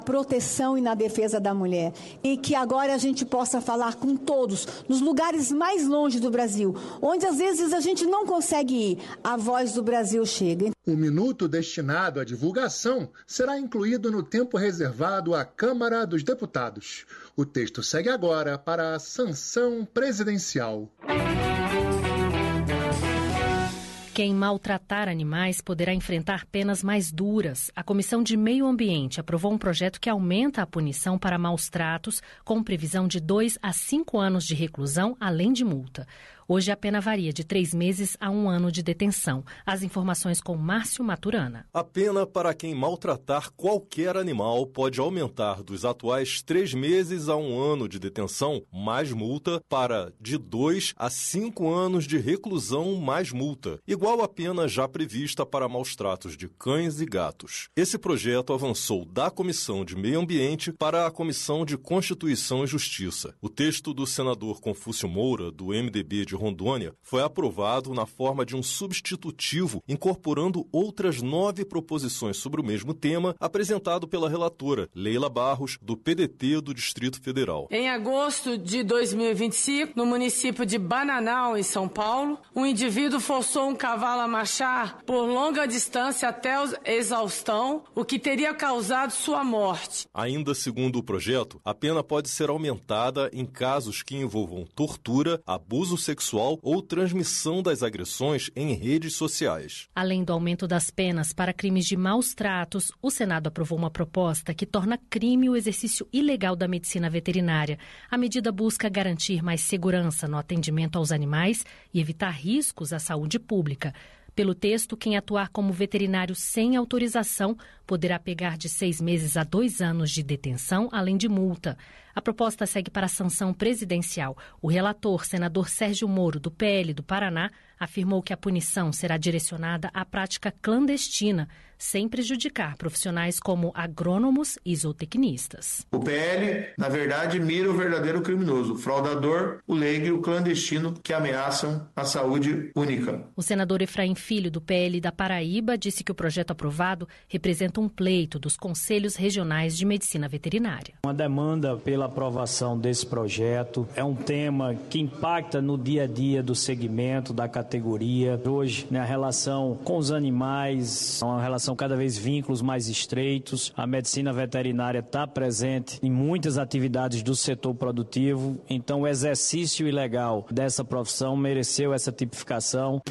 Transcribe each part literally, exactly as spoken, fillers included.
proteção e na defesa da mulher. E que agora a gente possa falar com todos, nos lugares mais longe do Brasil, onde às vezes a gente não consegue ir, a voz do Brasil chega. O minuto destinado à divulgação será incluído no tempo reservado à Câmara dos Deputados. O texto segue agora para a sanção presidencial. Quem maltratar animais poderá enfrentar penas mais duras. A Comissão de Meio Ambiente aprovou um projeto que aumenta a punição para maus tratos, com previsão de dois a cinco anos de reclusão, além de multa. Hoje a pena varia de três meses a um ano de detenção. As informações com Márcio Maturana. A pena para quem maltratar qualquer animal pode aumentar dos atuais três meses a um ano de detenção, mais multa, para de dois a cinco anos de reclusão, mais multa, igual à pena já prevista para maus tratos de cães e gatos. Esse projeto avançou da Comissão de Meio Ambiente para a Comissão de Constituição e Justiça. O texto do senador Confúcio Moura, do M D B de Rondônia, foi aprovado na forma de um substitutivo, incorporando outras nove proposições sobre o mesmo tema, apresentado pela relatora Leila Barros, do P D T do Distrito Federal. Em agosto de dois mil e vinte e cinco, no município de Bananal, em São Paulo, um indivíduo forçou um cavalo a marchar por longa distância até a exaustão, o que teria causado sua morte. Ainda segundo o projeto, a pena pode ser aumentada em casos que envolvam tortura, abuso sexual ou transmissão das agressões em redes sociais. Além do aumento das penas para crimes de maus tratos, o Senado aprovou uma proposta que torna crime o exercício ilegal da medicina veterinária. A medida busca garantir mais segurança no atendimento aos animais e evitar riscos à saúde pública. Pelo texto, quem atuar como veterinário sem autorização poderá pegar de seis meses a dois anos de detenção, além de multa. A proposta segue para a sanção presidencial. O relator, senador Sérgio Moro, do P L do Paraná, afirmou que a punição será direcionada à prática clandestina, sem prejudicar profissionais como agrônomos e zootecnistas. O P L, na verdade, mira o verdadeiro criminoso, o fraudador, o leigo e o clandestino que ameaçam a saúde única. O senador Efraim Filho, do P L da Paraíba, disse que o projeto aprovado representa um pleito dos conselhos regionais de medicina veterinária. Uma demanda pela aprovação desse projeto é um tema que impacta no dia a dia do segmento, da categoria. Hoje, né, a relação com os animais é uma relação cada vez vínculos mais estreitos. A medicina veterinária está presente em muitas atividades do setor produtivo, então o exercício ilegal dessa profissão mereceu essa tipificação.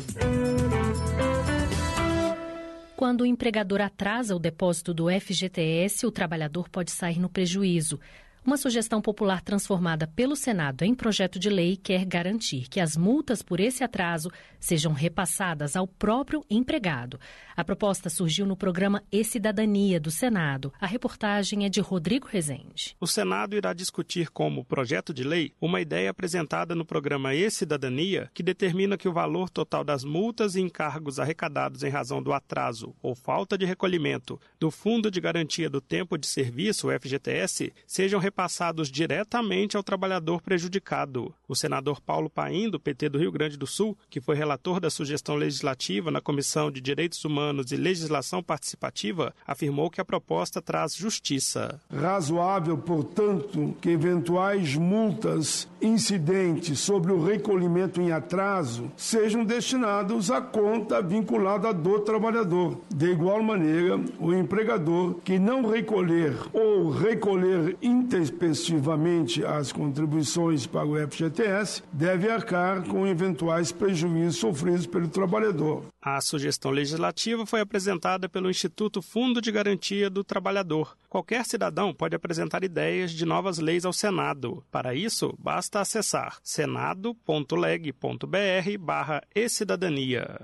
Quando o empregador atrasa o depósito do F G T S, o trabalhador pode sair no prejuízo. Uma sugestão popular transformada pelo Senado em projeto de lei quer garantir que as multas por esse atraso sejam repassadas ao próprio empregado. A proposta surgiu no programa E-Cidadania do Senado. A reportagem é de Rodrigo Rezende. O Senado irá discutir como projeto de lei uma ideia apresentada no programa E-Cidadania que determina que o valor total das multas e encargos arrecadados em razão do atraso ou falta de recolhimento do Fundo de Garantia do Tempo de Serviço, o F G T S, sejam repassados diretamente ao trabalhador prejudicado. O senador Paulo Paim, do P T do Rio Grande do Sul, que foi relator da sugestão legislativa na Comissão de Direitos Humanos e Legislação Participativa, afirmou que a proposta traz justiça. Razoável, portanto, que eventuais multas incidentes sobre o recolhimento em atraso sejam destinados à conta vinculada do trabalhador. De igual maneira, o empregador que não recolher ou recolher intempestivamente as contribuições para o F G T S deve arcar com eventuais prejuízos sofridos pelo trabalhador. A sugestão legislativa foi apresentada pelo Instituto Fundo de Garantia do Trabalhador. Qualquer cidadão pode apresentar ideias de novas leis ao Senado. Para isso, basta acessar senado.leg.br barra e-cidadania.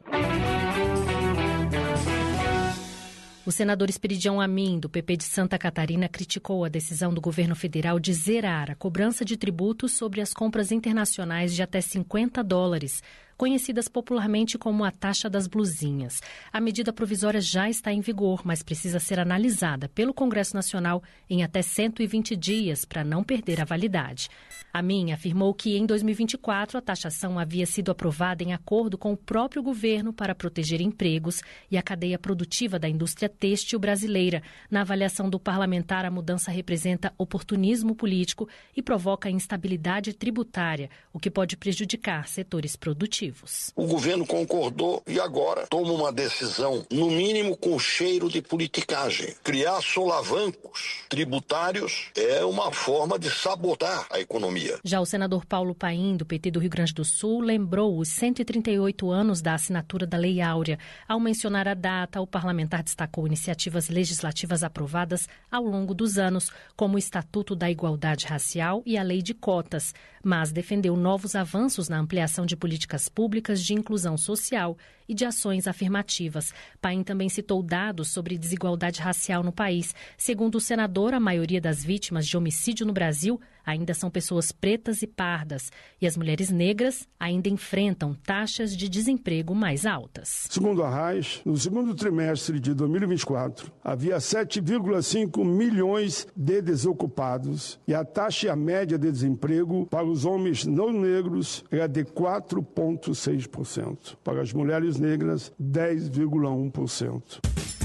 O senador Esperidião Amin, do P P de Santa Catarina, criticou a decisão do governo federal de zerar a cobrança de tributos sobre as compras internacionais de até cinquenta dólares. conhecidas popularmente como a taxa das blusinhas. A medida provisória já está em vigor, mas precisa ser analisada pelo Congresso Nacional em até cento e vinte dias para não perder a validade. A Min afirmou que em dois mil e vinte e quatro a taxação havia sido aprovada em acordo com o próprio governo para proteger empregos e a cadeia produtiva da indústria têxtil brasileira. Na avaliação do parlamentar, a mudança representa oportunismo político e provoca instabilidade tributária, o que pode prejudicar setores produtivos. O governo concordou e agora toma uma decisão, no mínimo com cheiro de politicagem. Criar solavancos tributários é uma forma de sabotar a economia. Já o senador Paulo Paim, do P T do Rio Grande do Sul, lembrou os cento e trinta e oito anos da assinatura da Lei Áurea. Ao mencionar a data, o parlamentar destacou iniciativas legislativas aprovadas ao longo dos anos, como o Estatuto da Igualdade Racial e a Lei de Cotas, mas defendeu novos avanços na ampliação de políticas públicas de inclusão social e de ações afirmativas. Paim também citou dados sobre desigualdade racial no país. Segundo o senador, a maioria das vítimas de homicídio no Brasil ainda são pessoas pretas e pardas, e as mulheres negras ainda enfrentam taxas de desemprego mais altas. Segundo a RAIS, no segundo trimestre de dois mil e vinte e quatro, havia sete vírgula cinco milhões de desocupados e a taxa média de desemprego para os homens não negros é de quatro vírgula seis por cento. Para as mulheres negras, dez vírgula um por cento.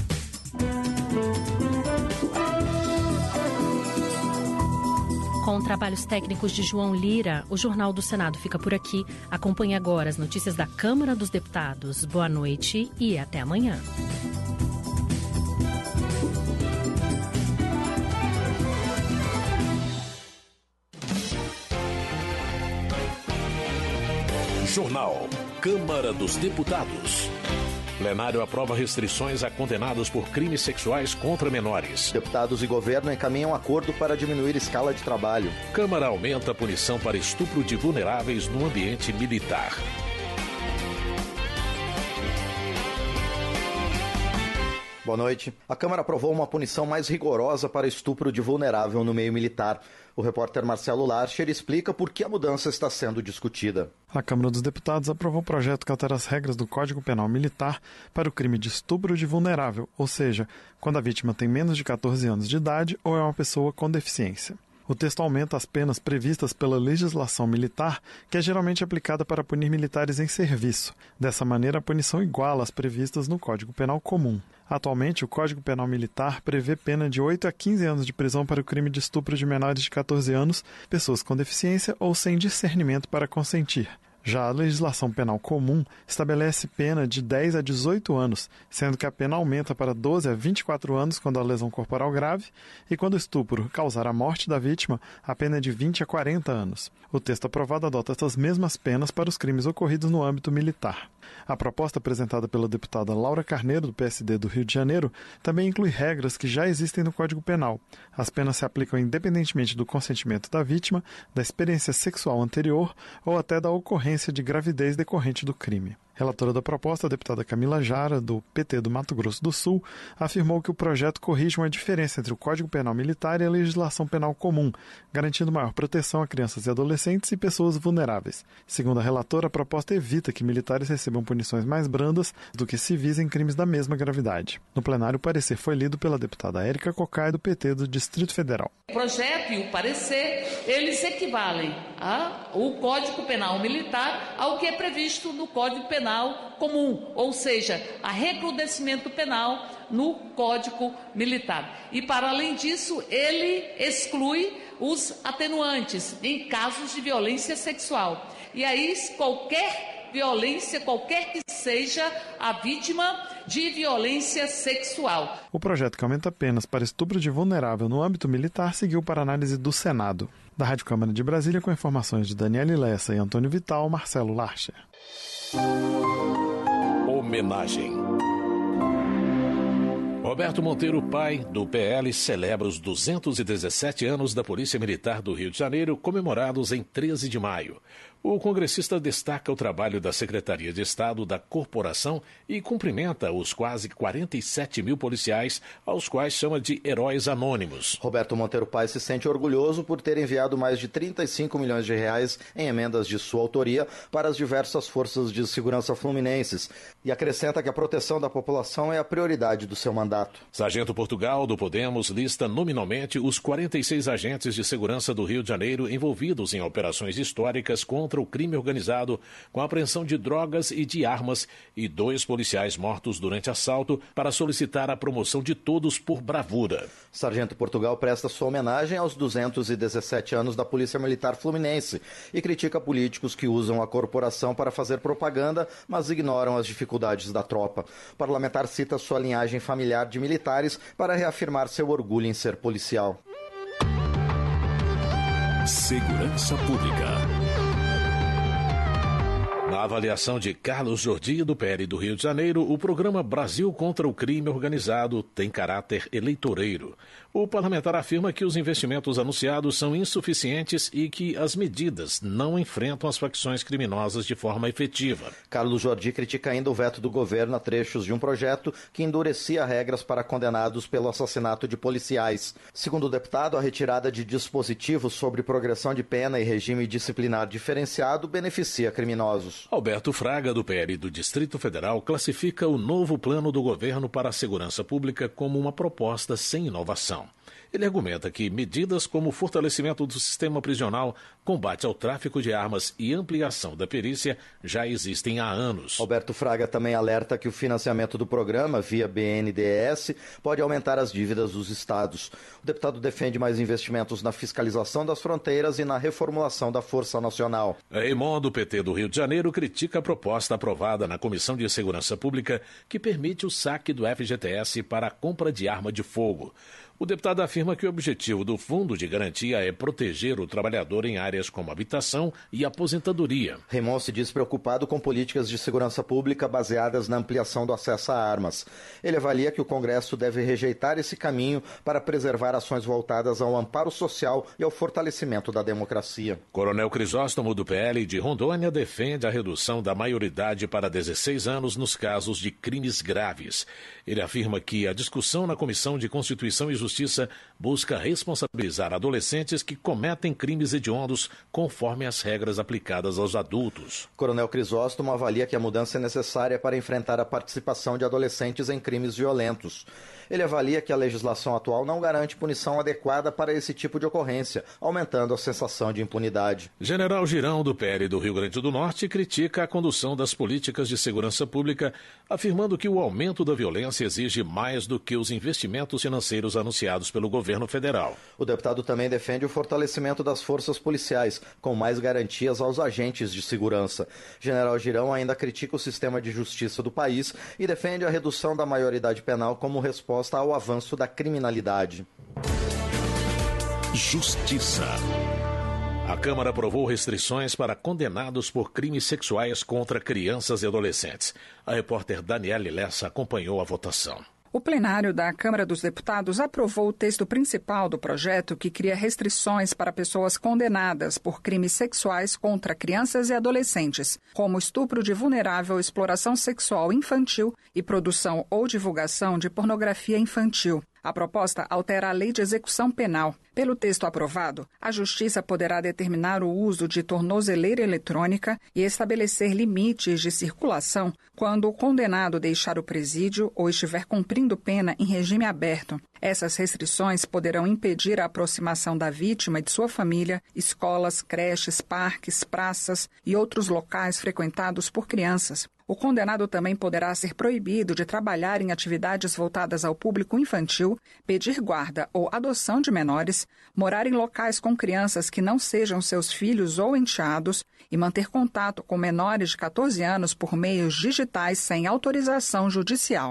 Com trabalhos técnicos de João Lira, o Jornal do Senado fica por aqui. Acompanhe agora as notícias da Câmara dos Deputados. Boa noite e até amanhã. Jornal Câmara dos Deputados. Plenário aprova restrições a condenados por crimes sexuais contra menores. Deputados e governo encaminham acordo para diminuir escala de trabalho. Câmara aumenta a punição para estupro de vulneráveis no ambiente militar. Boa noite. A Câmara aprovou uma punição mais rigorosa para estupro de vulnerável no meio militar. O repórter Marcelo Larcher explica por que a mudança está sendo discutida. A Câmara dos Deputados aprovou um projeto que altera as regras do Código Penal Militar para o crime de estupro de vulnerável, ou seja, quando a vítima tem menos de catorze anos de idade ou é uma pessoa com deficiência. O texto aumenta as penas previstas pela legislação militar, que é geralmente aplicada para punir militares em serviço. Dessa maneira, a punição iguala as previstas no Código Penal Comum. Atualmente, o Código Penal Militar prevê pena de oito a quinze anos de prisão para o crime de estupro de menores de catorze anos, pessoas com deficiência ou sem discernimento para consentir. Já a legislação penal comum estabelece pena de dez a dezoito anos, sendo que a pena aumenta para doze a vinte e quatro anos quando a lesão corporal grave e quando o estupro causar a morte da vítima, a pena é de vinte a quarenta anos. O texto aprovado adota essas mesmas penas para os crimes ocorridos no âmbito militar. A proposta apresentada pela deputada Laura Carneiro, do P S D do Rio de Janeiro, também inclui regras que já existem no Código Penal. As penas se aplicam independentemente do consentimento da vítima, da experiência sexual anterior ou até da ocorrência de gravidez decorrente do crime. Relatora da proposta, a deputada Camila Jara, do P T do Mato Grosso do Sul, afirmou que o projeto corrige uma diferença entre o Código Penal Militar e a legislação penal comum, garantindo maior proteção a crianças e adolescentes e pessoas vulneráveis. Segundo a relatora, a proposta evita que militares recebam punições mais brandas do que civis em crimes da mesma gravidade. No plenário, o parecer foi lido pela deputada Érica Cocai, do P T do Distrito Federal. O projeto e o parecer, eles equivalem ao Código Penal Militar ao que é previsto no Código Penal Comum, ou seja, a recrudescimento penal no Código Militar. E, para além disso, ele exclui os atenuantes em casos de violência sexual. E aí, qualquer violência, qualquer que seja a vítima de violência sexual. O projeto que aumenta penas para estupro de vulnerável no âmbito militar seguiu para análise do Senado. Da Rádio Câmara de Brasília, com informações de Daniele Lessa e Antônio Vital, Marcelo Larcher. Homenagem. Roberto Monteiro, pai do P L, celebra os duzentos e dezessete anos da Polícia Militar do Rio de Janeiro, comemorados em treze de maio. O congressista destaca o trabalho da Secretaria de Estado da Corporação e cumprimenta os quase quarenta e sete mil policiais, aos quais chama de heróis anônimos. Roberto Monteiro Paes se sente orgulhoso por ter enviado mais de trinta e cinco milhões de reais em emendas de sua autoria para as diversas forças de segurança fluminenses e acrescenta que a proteção da população é a prioridade do seu mandato. Sargento Portugal, do Podemos, lista nominalmente os quarenta e seis agentes de segurança do Rio de Janeiro envolvidos em operações históricas contra o crime organizado, com a apreensão de drogas e de armas, e dois policiais mortos durante assalto, para solicitar a promoção de todos por bravura. Sargento Portugal presta sua homenagem aos duzentos e dezessete anos da Polícia Militar Fluminense e critica políticos que usam a corporação para fazer propaganda, mas ignoram as dificuldades da tropa. O parlamentar cita sua linhagem familiar de militares para reafirmar seu orgulho em ser policial. Segurança Pública. Na avaliação de Carlos Jordi, do P L do Rio de Janeiro, o programa Brasil contra o Crime Organizado tem caráter eleitoreiro. O parlamentar afirma que os investimentos anunciados são insuficientes e que as medidas não enfrentam as facções criminosas de forma efetiva. Carlos Jordi critica ainda o veto do governo a trechos de um projeto que endurecia regras para condenados pelo assassinato de policiais. Segundo o deputado, a retirada de dispositivos sobre progressão de pena e regime disciplinar diferenciado beneficia criminosos. Alberto Fraga, do P L do Distrito Federal, classifica o novo plano do governo para a segurança pública como uma proposta sem inovação. Ele argumenta que medidas como o fortalecimento do sistema prisional, combate ao tráfico de armas e ampliação da perícia já existem há anos. Alberto Fraga também alerta que o financiamento do programa, via B N D E S, pode aumentar as dívidas dos estados. O deputado defende mais investimentos na fiscalização das fronteiras e na reformulação da Força Nacional. Raymond, do P T do Rio de Janeiro, critica a proposta aprovada na Comissão de Segurança Pública que permite o saque do F G T S para a compra de arma de fogo. O deputado afirma que o objetivo do Fundo de Garantia é proteger o trabalhador em áreas como habitação e aposentadoria. Raymond se diz preocupado com políticas de segurança pública baseadas na ampliação do acesso a armas. Ele avalia que o Congresso deve rejeitar esse caminho para preservar ações voltadas ao amparo social e ao fortalecimento da democracia. Coronel Crisóstomo, do P L de Rondônia, defende a redução da maioridade para dezesseis anos nos casos de crimes graves. Ele afirma que a discussão na Comissão de Constituição e Justiça busca responsabilizar adolescentes que cometem crimes hediondos conforme as regras aplicadas aos adultos. Coronel Crisóstomo avalia que a mudança é necessária para enfrentar a participação de adolescentes em crimes violentos. Ele avalia que a legislação atual não garante punição adequada para esse tipo de ocorrência, aumentando a sensação de impunidade. General Girão, do P L do Rio Grande do Norte, critica a condução das políticas de segurança pública, afirmando que o aumento da violência exige mais do que os investimentos financeiros anunciados pelo governo federal. O deputado também defende o fortalecimento das forças policiais, com mais garantias aos agentes de segurança. General Girão ainda critica o sistema de justiça do país e defende a redução da maioridade penal como resposta ao avanço da criminalidade. Justiça. A Câmara aprovou restrições para condenados por crimes sexuais contra crianças e adolescentes. A repórter Daniele Lessa acompanhou a votação. O plenário da Câmara dos Deputados aprovou o texto principal do projeto que cria restrições para pessoas condenadas por crimes sexuais contra crianças e adolescentes, como estupro de vulnerável, exploração sexual infantil e produção ou divulgação de pornografia infantil. A proposta altera a Lei de Execução Penal. Pelo texto aprovado, a Justiça poderá determinar o uso de tornozeleira eletrônica e estabelecer limites de circulação quando o condenado deixar o presídio ou estiver cumprindo pena em regime aberto. Essas restrições poderão impedir a aproximação da vítima e de sua família, escolas, creches, parques, praças e outros locais frequentados por crianças. O condenado também poderá ser proibido de trabalhar em atividades voltadas ao público infantil, pedir guarda ou adoção de menores, morar em locais com crianças que não sejam seus filhos ou enteados e manter contato com menores de catorze anos por meios digitais sem autorização judicial.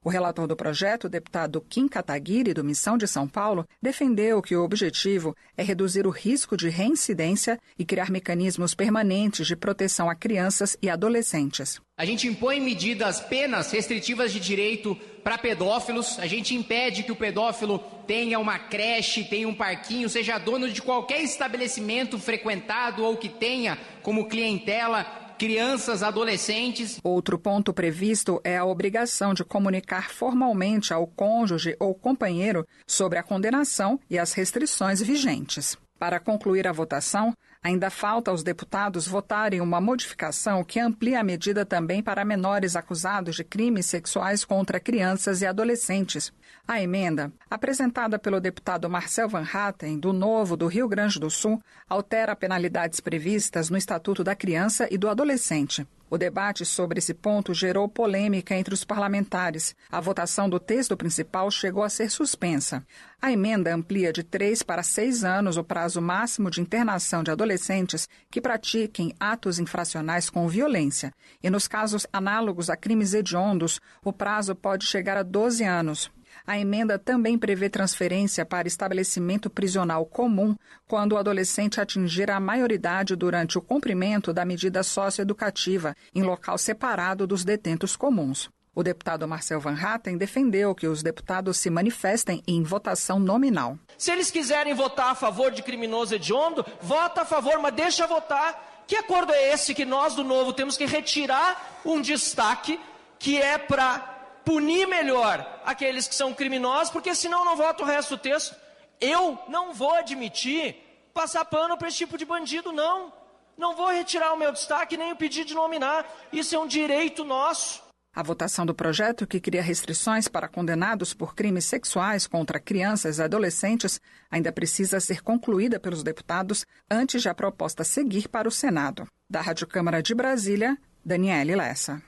O relator do projeto, o deputado Kim Kataguiri, do Missão de São Paulo, defendeu que o objetivo é reduzir o risco de reincidência e criar mecanismos permanentes de proteção a crianças e adolescentes. A gente impõe medidas, penas restritivas de direito para pedófilos, a gente impede que o pedófilo tenha uma creche, tenha um parquinho, seja dono de qualquer estabelecimento frequentado ou que tenha como clientela crianças, adolescentes. Outro ponto previsto é a obrigação de comunicar formalmente ao cônjuge ou companheiro sobre a condenação e as restrições vigentes. Para concluir a votação, ainda falta aos deputados votarem uma modificação que amplia a medida também para menores acusados de crimes sexuais contra crianças e adolescentes. A emenda, apresentada pelo deputado Marcel Van Hatten, do Novo do Rio Grande do Sul, altera penalidades previstas no Estatuto da Criança e do Adolescente. O debate sobre esse ponto gerou polêmica entre os parlamentares. A votação do texto principal chegou a ser suspensa. A emenda amplia de três para seis anos o prazo máximo de internação de adolescentes que pratiquem atos infracionais com violência. E nos casos análogos a crimes hediondos, o prazo pode chegar a doze anos. A emenda também prevê transferência para estabelecimento prisional comum quando o adolescente atingir a maioridade durante o cumprimento da medida socioeducativa em local separado dos detentos comuns. O deputado Marcel Van Hatten defendeu que os deputados se manifestem em votação nominal. Se eles quiserem votar a favor de criminoso hediondo, vota a favor, mas deixa votar. Que acordo é esse que nós do Novo temos que retirar um destaque que é para punir melhor aqueles que são criminosos, porque senão não voto o resto do texto. Eu não vou admitir passar pano para esse tipo de bandido, não. Não vou retirar o meu destaque nem o pedido de nominar. Isso é um direito nosso. A votação do projeto, que cria restrições para condenados por crimes sexuais contra crianças e adolescentes, ainda precisa ser concluída pelos deputados antes de a proposta seguir para o Senado. Da Rádio Câmara de Brasília, Daniele Lessa.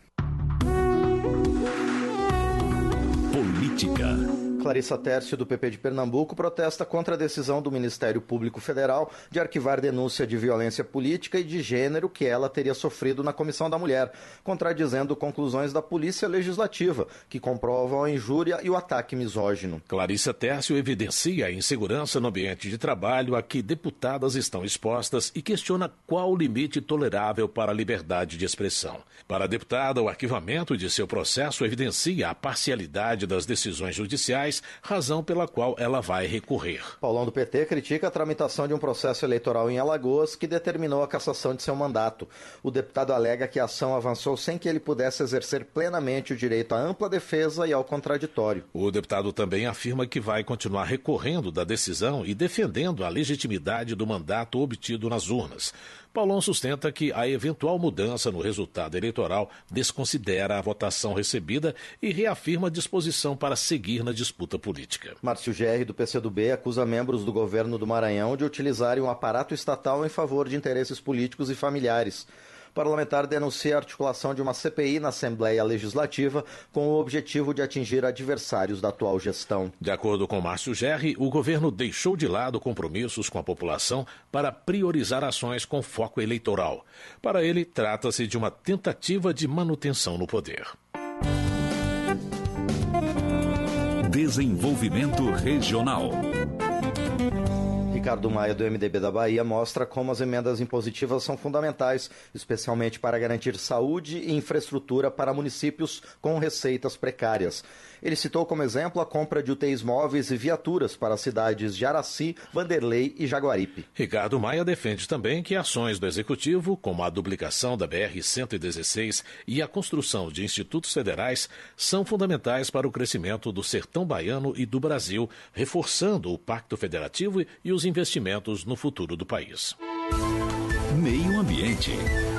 Política. Clarissa Tércio, do P P de Pernambuco, protesta contra a decisão do Ministério Público Federal de arquivar denúncia de violência política e de gênero que ela teria sofrido na Comissão da Mulher, contradizendo conclusões da Polícia Legislativa, que comprovam a injúria e o ataque misógino. Clarissa Tércio evidencia a insegurança no ambiente de trabalho a que deputadas estão expostas e questiona qual o limite tolerável para a liberdade de expressão. Para a deputada, o arquivamento de seu processo evidencia a parcialidade das decisões judiciais, razão pela qual ela vai recorrer. Paulão, do P T, critica a tramitação de um processo eleitoral em Alagoas que determinou a cassação de seu mandato. O deputado alega que a ação avançou sem que ele pudesse exercer plenamente o direito à ampla defesa e ao contraditório. O deputado também afirma que vai continuar recorrendo da decisão e defendendo a legitimidade do mandato obtido nas urnas. Paulão sustenta que a eventual mudança no resultado eleitoral desconsidera a votação recebida e reafirma a disposição para seguir na disputa política. Márcio Gerri, do P C do B, acusa membros do governo do Maranhão de utilizarem um aparato estatal em favor de interesses políticos e familiares. O parlamentar denuncia a articulação de uma C P I na Assembleia Legislativa com o objetivo de atingir adversários da atual gestão. De acordo com Márcio Gerri, o governo deixou de lado compromissos com a população para priorizar ações com foco eleitoral. Para ele, trata-se de uma tentativa de manutenção no poder. Desenvolvimento regional. Ricardo Maia, do M D B da Bahia, mostra como as emendas impositivas são fundamentais, especialmente para garantir saúde e infraestrutura para municípios com receitas precárias. Ele citou como exemplo a compra de U T Is móveis e viaturas para as cidades de Araci, Vanderlei e Jaguaripe. Ricardo Maia defende também que ações do Executivo, como a duplicação da B R cento e dezesseis e a construção de institutos federais, são fundamentais para o crescimento do sertão baiano e do Brasil, reforçando o Pacto Federativo e os investimentos no futuro do país. Meio Ambiente.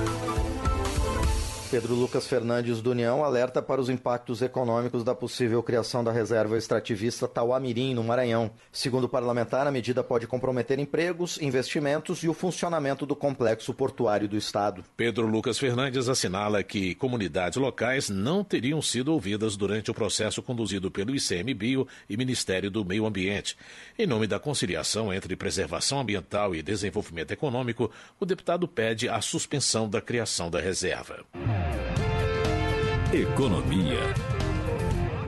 Pedro Lucas Fernandes, do União, alerta para os impactos econômicos da possível criação da reserva extrativista Tauá-Mirim, no Maranhão. Segundo o parlamentar, a medida pode comprometer empregos, investimentos e o funcionamento do complexo portuário do Estado. Pedro Lucas Fernandes assinala que comunidades locais não teriam sido ouvidas durante o processo conduzido pelo I C M Bio e Ministério do Meio Ambiente. Em nome da conciliação entre preservação ambiental e desenvolvimento econômico, o deputado pede a suspensão da criação da reserva. Economia.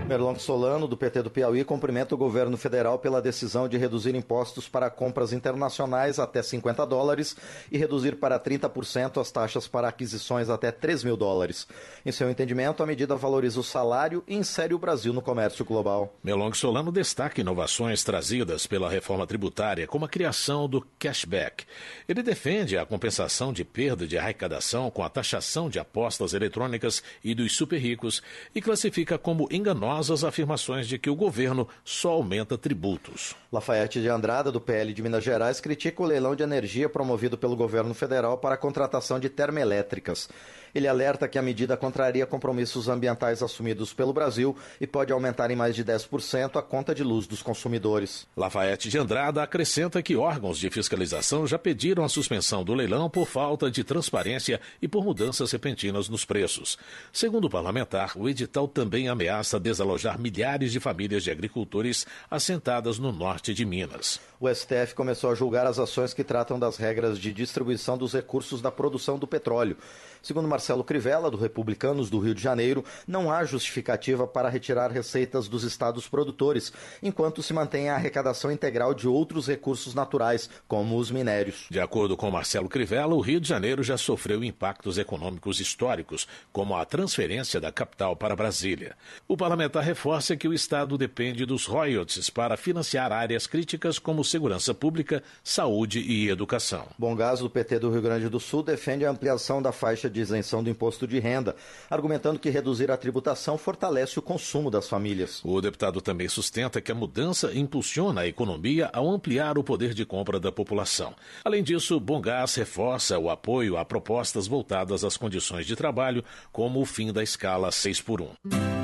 Merlong Solano, do P T do Piauí, cumprimenta o governo federal pela decisão de reduzir impostos para compras internacionais até cinquenta dólares e reduzir para trinta por cento as taxas para aquisições até três mil dólares. Em seu entendimento, a medida valoriza o salário e insere o Brasil no comércio global. Merlong Solano destaca inovações trazidas pela reforma tributária, como a criação do cashback. Ele defende a compensação de perda de arrecadação com a taxação de apostas eletrônicas e dos super ricos e classifica como enganosa as afirmações de que o governo só aumenta tributos. Lafayette de Andrada, do P L de Minas Gerais, critica o leilão de energia promovido pelo governo federal para a contratação de termoelétricas. Ele alerta que a medida contraria compromissos ambientais assumidos pelo Brasil e pode aumentar em mais de dez por cento a conta de luz dos consumidores. Lafayette de Andrada acrescenta que órgãos de fiscalização já pediram a suspensão do leilão por falta de transparência e por mudanças repentinas nos preços. Segundo o parlamentar, o edital também ameaça desalojar milhares de famílias de agricultores assentadas no norte de Minas. O S T F começou a julgar as ações que tratam das regras de distribuição dos recursos da produção do petróleo. Segundo Marcelo Crivella, do Republicanos do Rio de Janeiro, não há justificativa para retirar receitas dos estados produtores, enquanto se mantém a arrecadação integral de outros recursos naturais, como os minérios. De acordo com Marcelo Crivella, o Rio de Janeiro já sofreu impactos econômicos históricos, como a transferência da capital para Brasília. O parlamentar reforça que o estado depende dos royalties para financiar áreas críticas como segurança pública, saúde e educação. Bom Gás, do P T do Rio Grande do Sul, defende a ampliação da faixa de isenção do imposto de renda, argumentando que reduzir a tributação fortalece o consumo das famílias. O deputado também sustenta que a mudança impulsiona a economia ao ampliar o poder de compra da população. Além disso, Bom Gás reforça o apoio a propostas voltadas às condições de trabalho, como o fim da escala seis por um.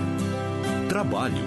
Trabalho.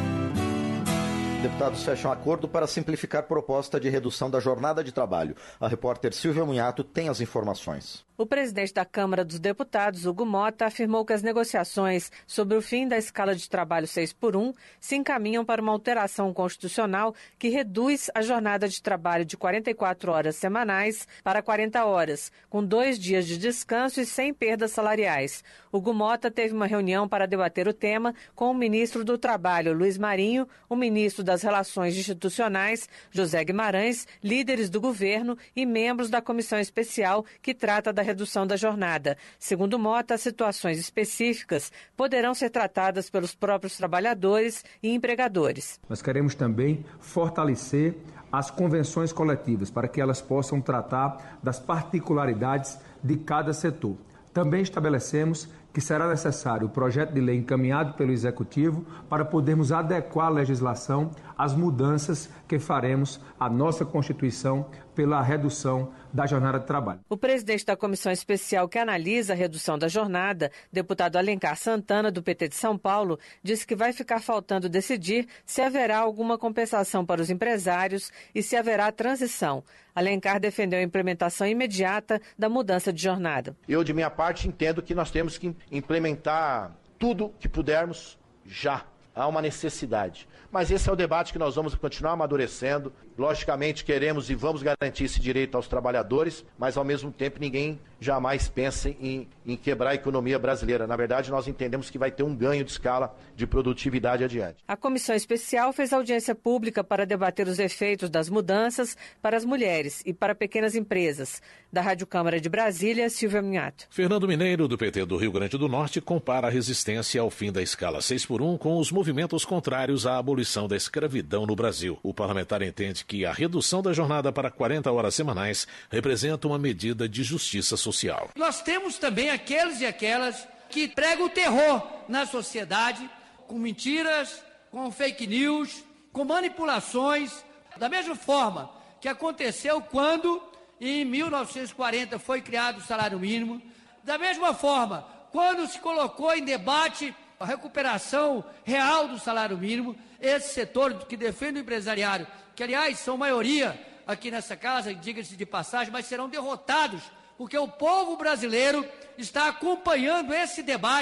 Deputados fecham acordo para simplificar proposta de redução da jornada de trabalho. A repórter Silvia Munhato tem as informações. O presidente da Câmara dos Deputados, Hugo Mota, afirmou que as negociações sobre o fim da escala de trabalho seis por um se encaminham para uma alteração constitucional que reduz a jornada de trabalho de quarenta e quatro horas semanais para quarenta horas, com dois dias de descanso e sem perdas salariais. Hugo Mota teve uma reunião para debater o tema com o ministro do Trabalho, Luiz Marinho, o ministro das Relações Institucionais, José Guimarães, líderes do governo e membros da comissão especial que trata da redução da jornada. Segundo Mota, situações específicas poderão ser tratadas pelos próprios trabalhadores e empregadores. Nós queremos também fortalecer as convenções coletivas para que elas possam tratar das particularidades de cada setor. Também estabelecemos que será necessário o projeto de lei encaminhado pelo Executivo para podermos adequar a legislação às mudanças que faremos à nossa Constituição pela redução da jornada de trabalho. O presidente da comissão especial que analisa a redução da jornada, deputado Alencar Santana, do P T de São Paulo, disse que vai ficar faltando decidir se haverá alguma compensação para os empresários e se haverá transição. Alencar defendeu a implementação imediata da mudança de jornada. Eu, de minha parte, entendo que nós temos que implementar tudo que pudermos já. Há uma necessidade. Mas esse é o debate que nós vamos continuar amadurecendo. Logicamente, queremos e vamos garantir esse direito aos trabalhadores, mas, ao mesmo tempo, ninguém jamais pensa em, em quebrar a economia brasileira. Na verdade, nós entendemos que vai ter um ganho de escala de produtividade adiante. A comissão especial fez audiência pública para debater os efeitos das mudanças para as mulheres e para pequenas empresas. Da Rádio Câmara de Brasília, Silvia Minhato. Fernando Mineiro, do P T do Rio Grande do Norte, compara a resistência ao fim da escala seis por um com os movimentos contrários à abolição da escravidão no Brasil. O parlamentar entende que a redução da jornada para quarenta horas semanais representa uma medida de justiça social. Nós temos também aqueles e aquelas que pregam o terror na sociedade, com mentiras, com fake news, com manipulações, da mesma forma que aconteceu quando, em mil novecentos e quarenta, foi criado o salário mínimo, da mesma forma, quando se colocou em debate a recuperação real do salário mínimo, esse setor que defende o empresariado, que, aliás, são maioria aqui nessa casa, diga-se de passagem, mas serão derrotados, porque o povo brasileiro está acompanhando esse debate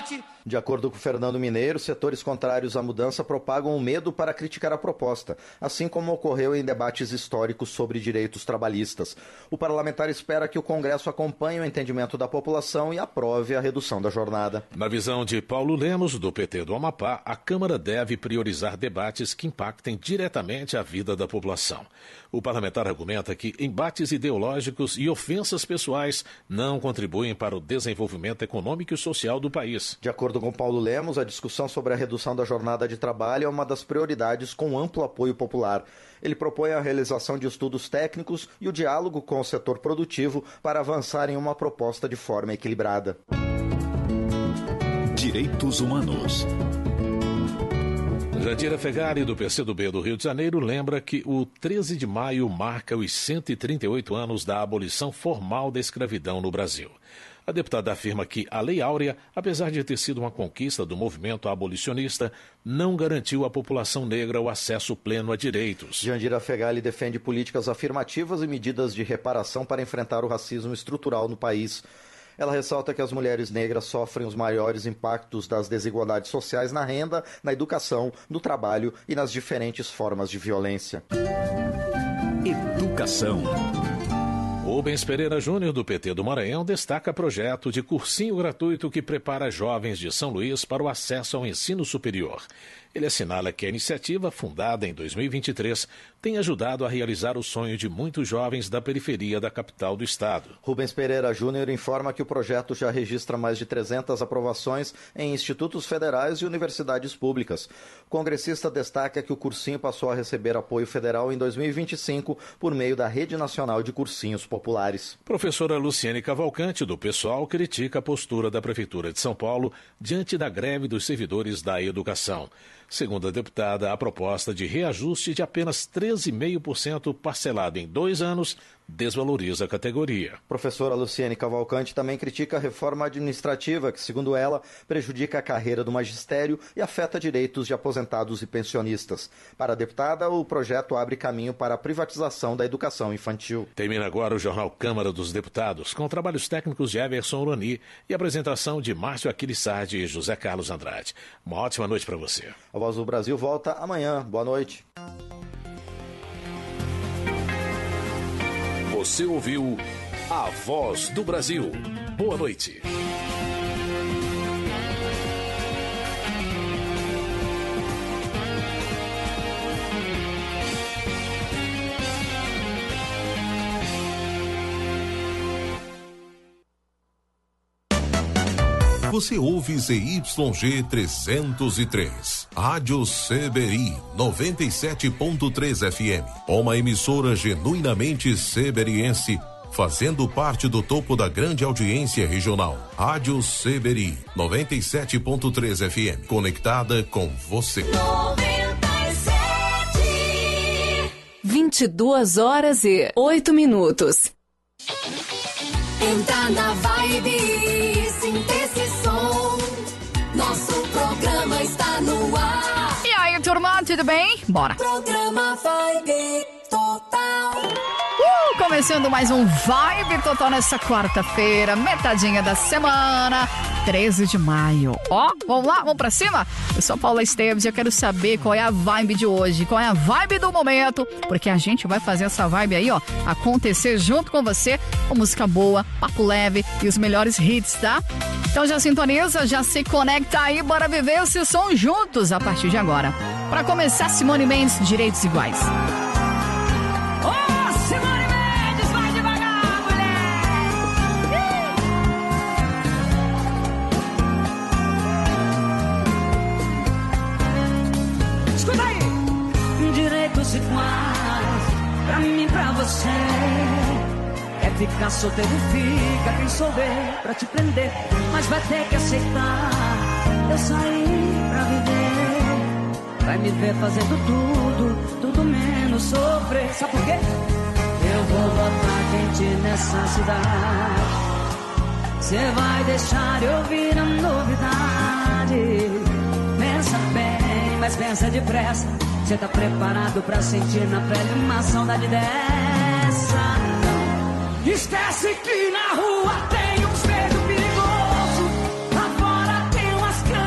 De acordo com Fernando Mineiro, setores contrários à mudança propagam o medo para criticar a proposta, assim como ocorreu em debates históricos sobre direitos trabalhistas. O parlamentar espera que o Congresso acompanhe o entendimento da população e aprove a redução da jornada. Na visão de Paulo Lemos, do P T do Amapá, a Câmara deve priorizar debates que impactem diretamente a vida da população. O parlamentar argumenta que embates ideológicos e ofensas pessoais não contribuem para o desenvolvimento econômico e social do país. De acordo com Paulo Lemos, a discussão sobre a redução da jornada de trabalho é uma das prioridades com amplo apoio popular. Ele propõe a realização de estudos técnicos e o diálogo com o setor produtivo para avançar em uma proposta de forma equilibrada. Direitos Humanos. Jandira Fegali, do P C do B do Rio de Janeiro, lembra que o treze de maio marca os cento e trinta e oito anos da abolição formal da escravidão no Brasil. A deputada afirma que a Lei Áurea, apesar de ter sido uma conquista do movimento abolicionista, não garantiu à população negra o acesso pleno a direitos. Jandira Fegali defende políticas afirmativas e medidas de reparação para enfrentar o racismo estrutural no país. Ela ressalta que as mulheres negras sofrem os maiores impactos das desigualdades sociais na renda, na educação, no trabalho e nas diferentes formas de violência. Educação. Rubens Pereira Júnior, do P T do Maranhão, destaca projeto de cursinho gratuito que prepara jovens de São Luís para o acesso ao ensino superior. Ele assinala que a iniciativa, fundada em dois mil e vinte e três, tem ajudado a realizar o sonho de muitos jovens da periferia da capital do estado. Rubens Pereira Júnior informa que o projeto já registra mais de trezentas aprovações em institutos federais e universidades públicas. O congressista destaca que o cursinho passou a receber apoio federal em dois mil e vinte e cinco por meio da Rede Nacional de Cursinhos Populares. Professora Luciene Cavalcante, do PSOL, critica a postura da Prefeitura de São Paulo diante da greve dos servidores da educação. Segundo a deputada, a proposta de reajuste de apenas treze vírgula cinco por cento parcelado em dois anos desvaloriza a categoria. Professora Luciene Cavalcante também critica a reforma administrativa que, segundo ela, prejudica a carreira do magistério e afeta direitos de aposentados e pensionistas. Para a deputada, o projeto abre caminho para a privatização da educação infantil. Termina agora o Jornal Câmara dos Deputados, com trabalhos técnicos de Everson Urani e apresentação de Márcio Aquiles Sardi e José Carlos Andrade. Uma ótima noite para você. A Voz do Brasil volta amanhã. Boa noite. Você ouviu A Voz do Brasil. Boa noite. Você ouve Z Y G trezentos e três, Rádio C B I noventa e sete ponto três F M, uma emissora genuinamente seberiense, fazendo parte do topo da grande audiência regional. Rádio C B I noventa e sete ponto três F M, conectada com você. noventa e sete vinte e duas horas e oito minutos. Entra na vibe, sinta esse som. Nosso programa está no ar. E aí, turma, tudo bem? Bora. Programa Vibe Total. Uh, começando mais um Vibe Total nessa quarta-feira, metadinha da semana, treze de maio. Ó, vamos lá, vamos pra cima? Eu sou Paula Esteves e eu quero saber qual é a vibe de hoje, qual é a vibe do momento, porque a gente vai fazer essa vibe aí, ó, acontecer junto com você, com música boa, papo leve e os melhores hits, tá? Então já sintoniza, já se conecta aí, bora viver esse som juntos a partir de agora. Pra começar, Simone Mendes, Direitos Iguais. Ô, Simone Mendes, vai devagar, mulher! Escuta aí! Direitos iguais, pra mim e pra você. É ficar solteiro, fica quem souber pra te prender. Mas vai ter que aceitar, eu saí pra viver. Vai me ver fazendo tudo, tudo menos sofrer. Sabe por quê? Eu vou botar quente nessa cidade. Cê vai deixar eu ouvir a novidade. Pensa bem, mas pensa depressa. Cê tá preparado pra sentir na pele uma saudade dessa? Não. Esquece que na rua tem uns medo perigoso. Lá fora tem umas câmeras.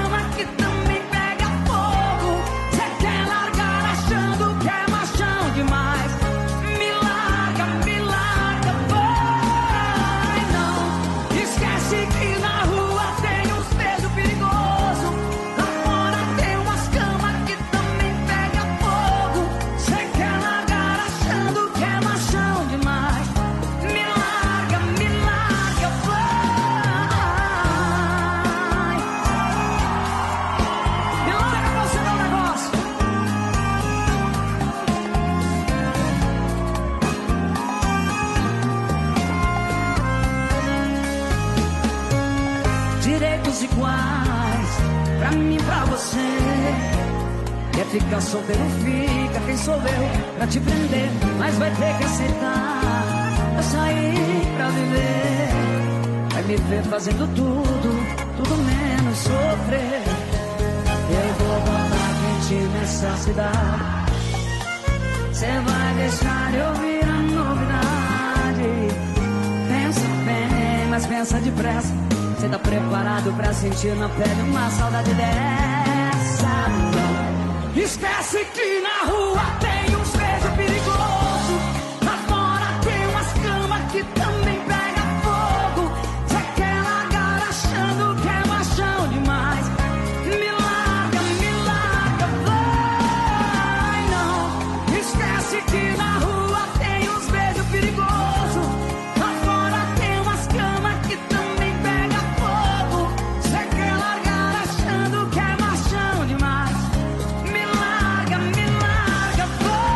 iguais. Pra mim, pra você. Quer ficar solteiro, fica. Quem sou eu pra te prender? Mas vai ter que aceitar. Eu saí pra viver. Vai me ver fazendo tudo, tudo menos sofrer. Eu vou botar quente nessa cidade. Cê vai deixar eu ouvir a novidade. Pensa bem, mas pensa depressa. Cê tá preparado pra sentir na pele uma saudade dessa? Não. Esquece que na rua tem uns beijos perigosos. Lá fora tem umas camas que também pega fogo. Cê quer largar achando que é machão demais. Me larga, me larga, vai não. Esquece que na rua tem uns beijos perigosos. Lá fora tem umas camas que também pega fogo. Cê quer largar achando que é machão demais. Me larga, me larga,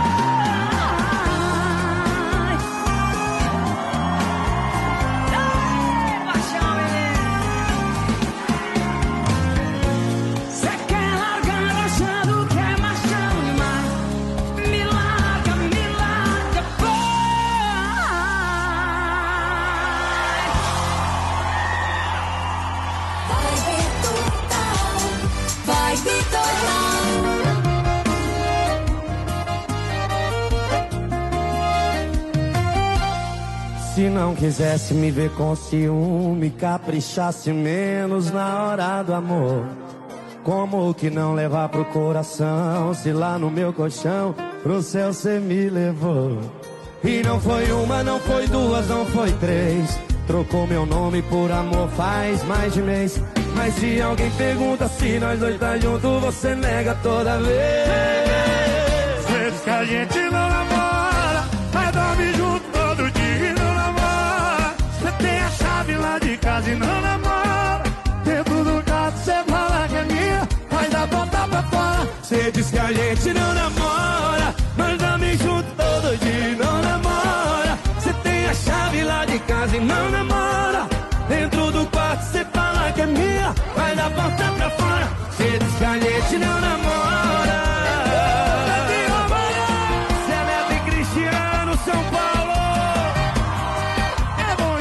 vai. Ei, paixão, cê quer largar achando que é machão demais. Me larga, me larga, vai. Vai vir total. Se não quisesse me ver com ciúme, caprichasse menos na hora do amor. Como que não levar pro coração, se lá no meu colchão pro céu cê me levou? E não foi uma, não foi duas, não foi três. Trocou meu nome por amor faz mais de mês. Mas se alguém pergunta se nós dois tá junto, você nega toda vez. Cê diz que a gente não namora, mas dorme junto todo dia e não namora. Cê tem a chave lá de casa e não namora. Dentro do carro cê fala que é minha, mas dá volta pra fora. Cê diz que a gente não namora, mas dorme junto todo dia e não namora. Cê tem a chave lá de casa e não namora. Dentro do quarto cê fala que é minha, vai dar porta pra fora. Cê diz que a gente não namora. Cê é Neto e Cristiano, São Paulo. É bom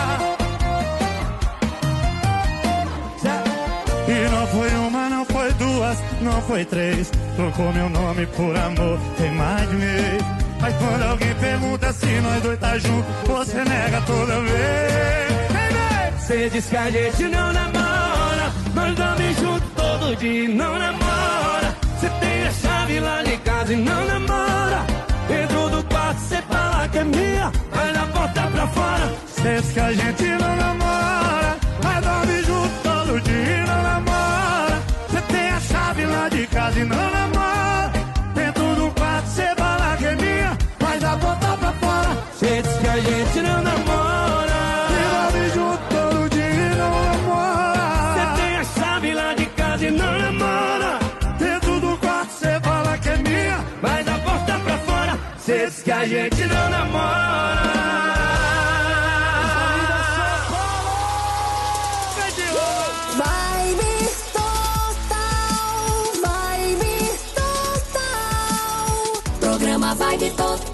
demais. E não foi uma, não foi duas, não foi três. Trocou meu nome por amor, tem mais de mês. Mas quando alguém pergunta se nós dois tá junto, você nega toda vez. Cê diz que a gente não namora, nós dorme junto todo dia e não namora. Cê tem a chave lá de casa e não namora. Dentro do quarto cê fala que é minha, vai na porta pra fora. Cê diz que a gente não namora, mas dorme junto todo dia e não namora. Cê tem a chave lá de casa e não namora. Dentro do quarto cê fala que é minha, vai na porta pra fora. Cê diz que a gente não namora, dorme junto todo dia e não namora. Cê tem a chave lá de casa e não namora. Dentro do quarto cê fala que é minha, vai da porta pra fora. Cê diz que a gente não namora. Vai vir total, vai vir total. Programa Vai vir total.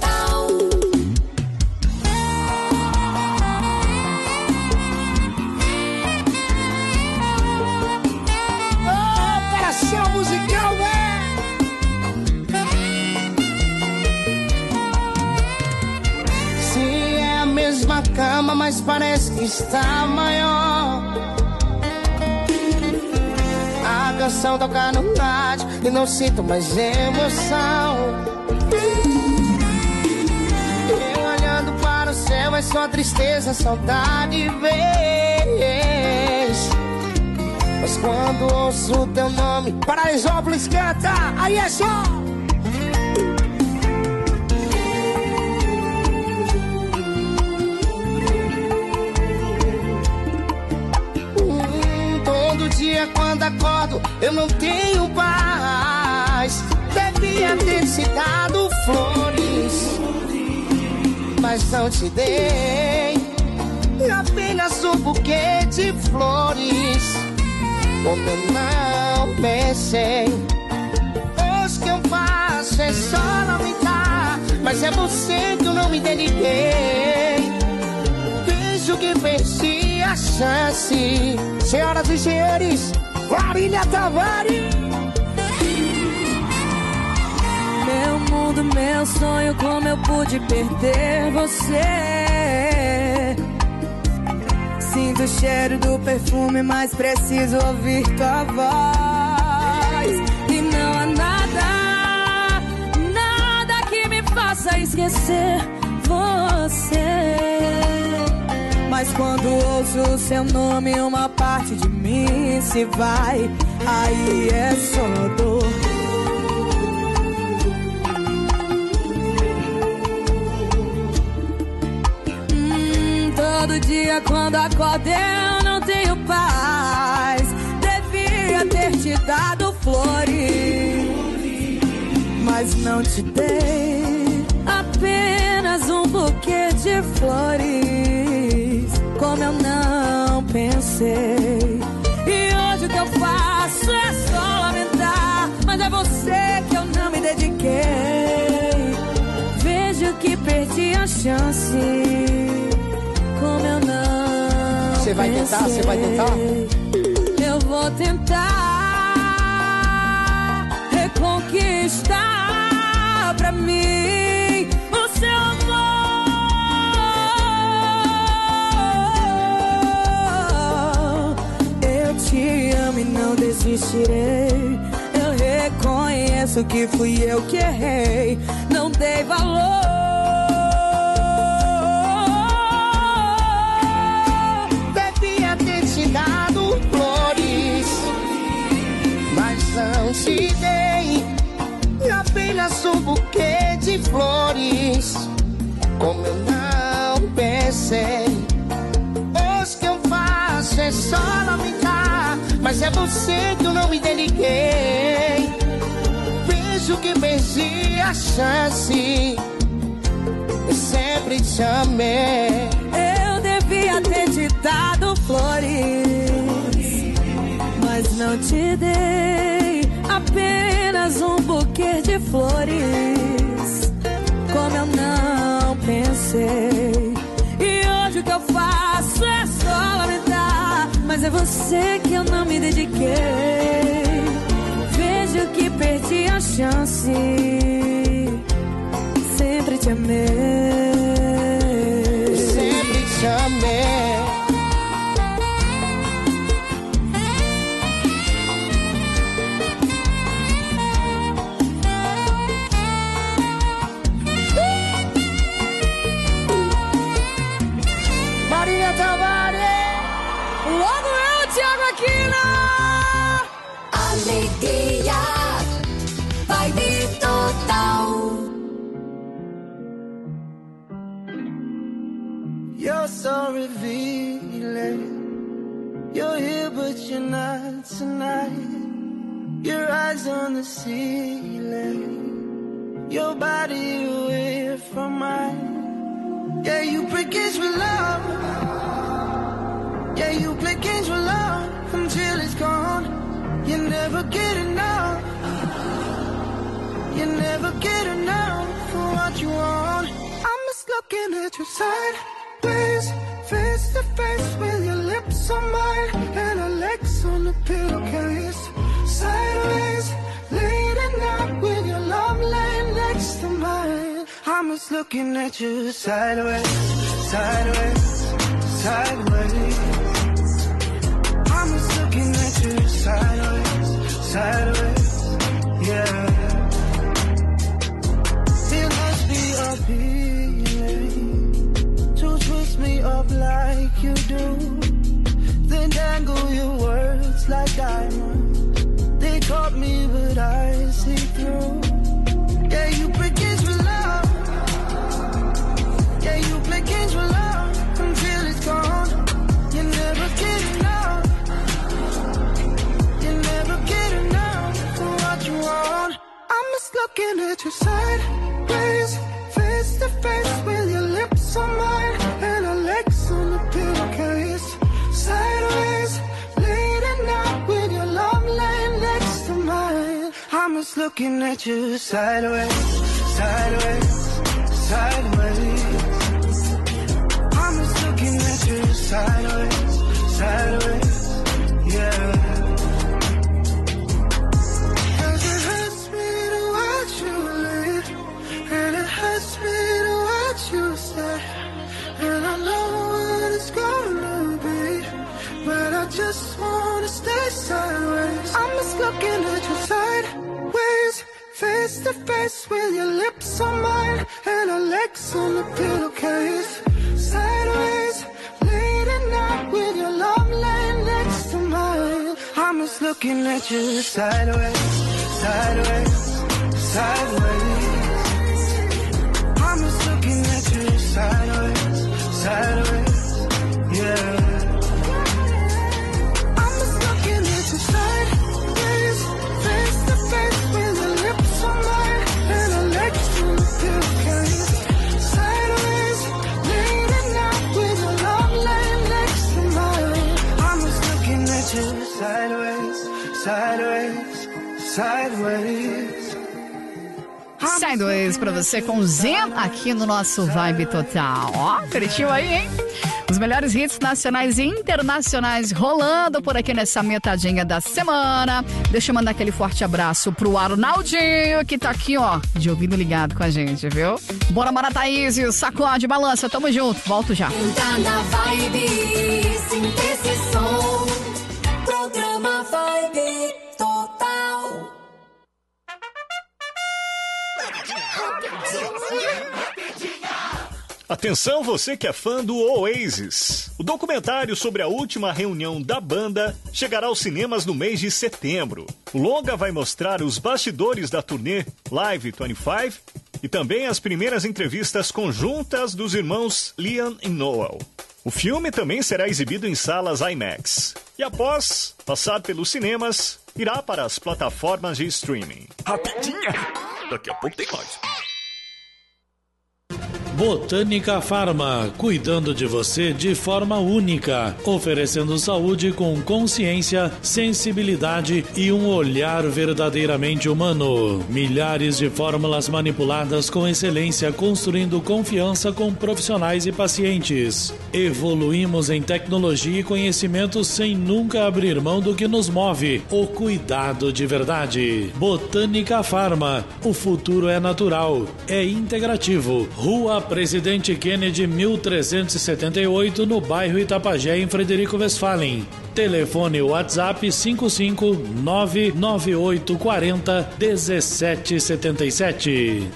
Operação musical, é! Se é a mesma cama, mas parece que está maior. A canção toca no rádio e não sinto mais emoção. Eu olhando para o céu é só tristeza, saudade vez. Mas quando ouço o teu nome, Paraisópolis canta, aí é só. Hum, todo dia quando acordo eu não tenho paz. Devia ter te dado flores, mas não te dei apenas um buquê de flores. como eu não pensei. Hoje que eu faço é só lamentar, mas é você que eu não me dediquei. Vejo que perdi a chance. Senhoras e senhores, Marília Tavares. Meu mundo, meu sonho, como eu pude perder você. Sinto o cheiro do perfume, mas preciso ouvir tua voz. E não há nada, nada que me faça esquecer você. Mas quando ouço o seu nome, uma parte de mim se vai. Aí é só dor. Todo dia quando acordo eu não tenho paz. Devia ter te dado flores, mas não te dei. Apenas um buquê de flores, como eu não pensei. E hoje o que eu faço é só lamentar, mas é você que eu não me dediquei. Vejo que perdi a chance, como eu não Você vai tentar? Você vai tentar? Eu vou tentar reconquistar pra mim o seu amor. Eu te amo e não desistirei. Eu reconheço que fui eu que errei. Não dei valor. Dado flores, mas não te dei apenas um buquê de flores, como eu não pensei. Hoje que eu faço é só lamentar, mas é você que eu não me dediquei. Vejo que perdi a chance, eu sempre te amei. Eu devia ter te dado flores, mas não te dei apenas um buquê de flores, como eu não pensei. E hoje o que eu faço é só lamentar, mas é você que eu não me dediquei. Vejo que perdi a chance, sempre te amei. Sempre te amei. Marília Tavares. Logo eu, Thiago Aquino. Alegria, vibe total. You're so revealing. You're here but you're not tonight. Your eyes on the ceiling. Your body away from mine. Yeah, you play games with love. Yeah, you play games with love until it's gone. You never get enough. You never get enough for what you want. I'm just looking at your side. Face, face to face with your lips on mine and our legs on the pillowcase. Sideways, late at night with your love laying next to mine. I'm just looking at you sideways, sideways, sideways. I'm just looking at you sideways, sideways, yeah. It must be appealing to twist me up like you do, then dangle your words like diamonds. They caught me but I see through. Yeah, you play games with love. Yeah, you play games with love until it's gone. You never get enough. You never get enough for what you want. I'm just looking at your sideways, face to face with your lips on mine and our legs on the pillowcase. Sideways, late at night with your just looking at you sideways, sideways, sideways. I'm just looking at you sideways, sideways, yeah. Cause it hurts me to watch you leave, and it hurts me to watch you stay. And I know what it's gonna be, but I just wanna stay sideways. I'm just looking at you sideways, face to face with your lips on mine and our legs on the pillowcase. Sideways, late at night with your love laying next to mine. I'm just looking at you sideways, sideways, sideways. I'm just looking at you sideways, sideways, yeah. I'm just looking at you sideways, face to face with your lips on mine and our legs on the pillowcase. Sideways, late at night with your love laying next to mine. I'm just looking at you sideways, sideways, sideways. Sideways pra você com Zen aqui no nosso Vibe Total. Ó, curtiu aí, hein? Os melhores hits nacionais e internacionais rolando por aqui nessa metadinha da semana. Deixa eu mandar aquele forte abraço pro Arnaldinho, que tá aqui, ó, de ouvido ligado com a gente, viu? Bora, Mara Thaís, sacode, balança, tamo junto, volto já. Tá na vibe, sinta esse som. Programa Vibe Total. Atenção você que é fã do Oasis. O documentário sobre a última reunião da banda chegará aos cinemas no mês de setembro. O longa vai mostrar os bastidores da turnê Live vinte e cinco e também as primeiras entrevistas conjuntas dos irmãos Liam e Noel. O filme também será exibido em salas IMAX. E após passar pelos cinemas, irá para as plataformas de streaming. Rapidinha! Daqui a pouco tem mais. Botânica Pharma, cuidando de você de forma única, oferecendo saúde com consciência, sensibilidade e um olhar verdadeiramente humano. Milhares de fórmulas manipuladas com excelência, construindo confiança com profissionais e pacientes. Evoluímos em tecnologia e conhecimento sem nunca abrir mão do que nos move, o cuidado de verdade. Botânica Pharma, o futuro é natural, é integrativo. Rua Presidente Kennedy, mil trezentos e setenta e oito, no bairro Itapajé, em Frederico Westphalen. Telefone WhatsApp cinco cinco nove nove oito quatro zero um sete sete sete.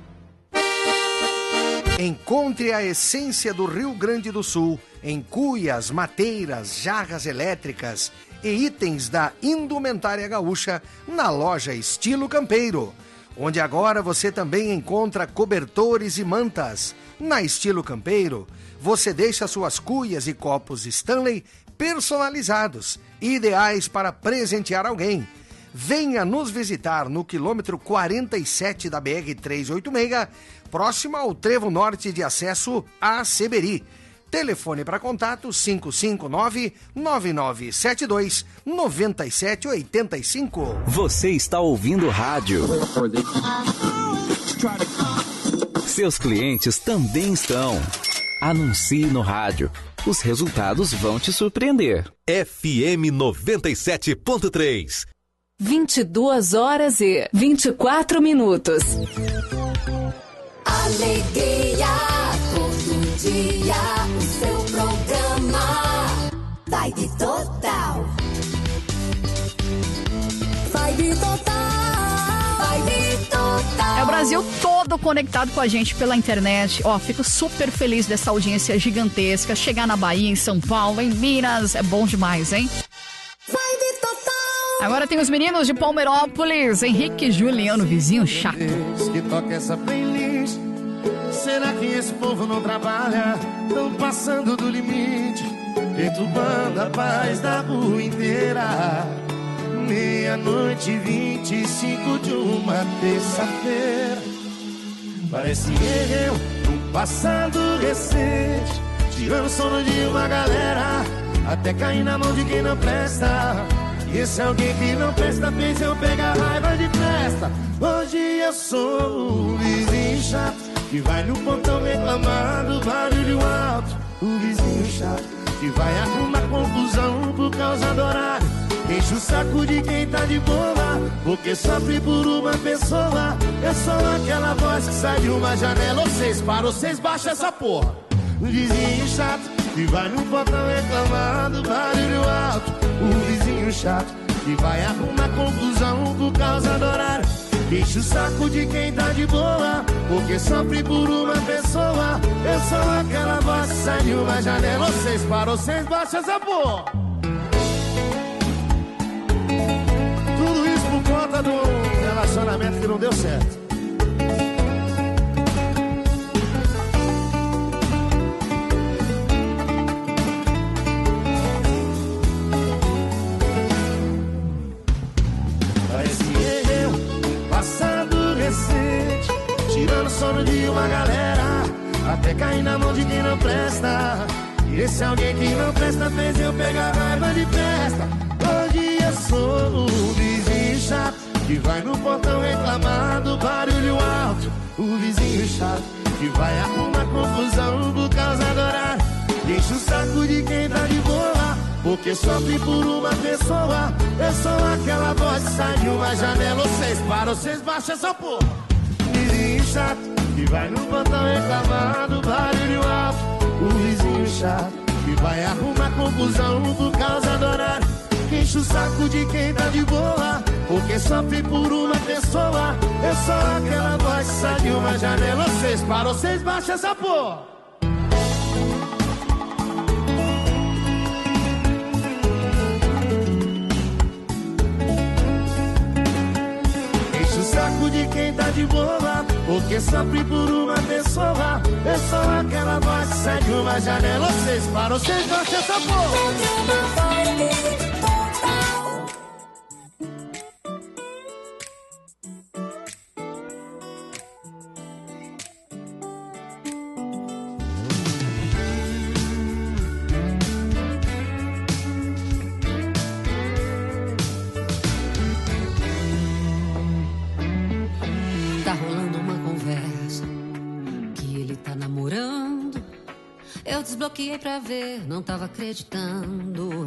Encontre a essência do Rio Grande do Sul em cuias, mateiras, jarras elétricas e itens da indumentária gaúcha na loja Estilo Campeiro, onde agora você também encontra cobertores e mantas. Na Estilo Campeiro, você deixa suas cuias e copos Stanley personalizados, ideais para presentear alguém. Venha nos visitar no quilômetro quarenta e sete da B R trezentos e oitenta e seis, próximo ao trevo norte de acesso a Seberi. Telefone para contato cinco cinco nove nove nove sete dois nove sete oito cinco. Você está ouvindo rádio. Seus clientes também estão. Anuncie no rádio. Os resultados vão te surpreender. F M noventa e sete ponto três. vinte e duas horas e vinte e quatro minutos. Alegria, todo dia, o seu programa. Vibe Total. Vibe Total. Vibe Total. É o Brasil todo conectado com a gente pela internet. Ó, fico super feliz dessa audiência gigantesca. Chegar na Bahia, em São Paulo, em Minas, é bom demais, hein? Vibe Total. Agora tem os meninos de Palmeirópolis, Henrique e Juliano, vizinho chato. Que toca essa playlist. Será que esse povo não trabalha? Tão passando do limite, perturbando a paz da rua inteira. Meia-noite e vinte e cinco de uma terça-feira. Parece eu, um passado recente, tirando o sono de uma galera, até cair na mão de quem não presta. Esse alguém que não presta fez eu pegar raiva de festa. Hoje eu sou o vizinho chato que vai no portão reclamar do barulho alto. O vizinho chato que vai arrumar confusão por causa do horário. Enche o saco de quem tá de boa, porque sofre por uma pessoa. É só aquela voz que sai de uma janela. Vocês param, vocês baixam essa porra. O vizinho chato que vai no portão reclamar do barulho alto. O vizinho chato que vai arrumar confusão por causa do horário. Enche o saco de quem tá de boa, porque sofre por uma pessoa. É só aquela voz que sai de uma janela. Vocês param, vocês baixam essa porra. Tudo isso por conta do relacionamento que não deu certo. Parece eu, passado recente, tirando sono de uma galera, até cair na mão de quem não presta. E esse alguém que não presta fez eu pegar raiva de festa. Hoje eu sou o vizinho chato que vai no portão reclamar do barulho alto. O vizinho chato que vai arrumar confusão por causa do horário. Enche o saco de quem tá de boa, porque sofre por uma pessoa. É só aquela voz que sai de uma janela. Vocês param, vocês baixam essa porra. Vizinho chato que vai no portão reclamar do barulho alto. O vizinho chato que vai arrumar confusão por causa do horário. Enche o saco de quem tá de boa, porque sofre por uma pessoa. É só aquela voz que sai de uma janela. Vocês param, vocês baixam essa porra. Enche o saco de quem tá de boa, porque sofre por uma pessoa. É só aquela voz que sai de uma janela. Vocês param, vocês baixam essa porra. Desbloqueei pra ver, não tava acreditando.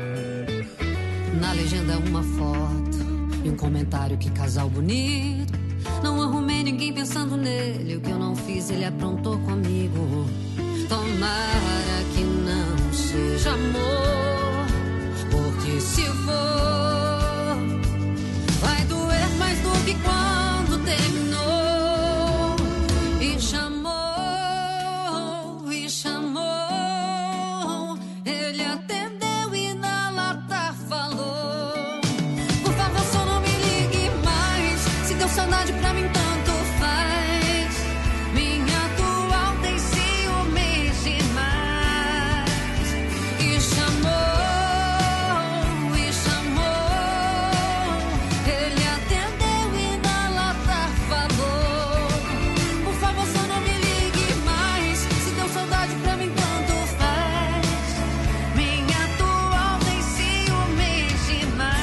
Na legenda uma foto e um comentário, que casal bonito. Não arrumei ninguém pensando nele. O que eu não fiz ele aprontou comigo. Tomara que não seja amor, porque se for vai doer mais do que quando terminou. E chamou saudade pra mim tanto faz. Minha atual tem ciúmes demais. E chamou, e chamou. Ele atendeu e na lata falou: por favor, só não me ligue mais. Se deu saudade pra mim tanto faz. Minha atual tem ciúmes demais.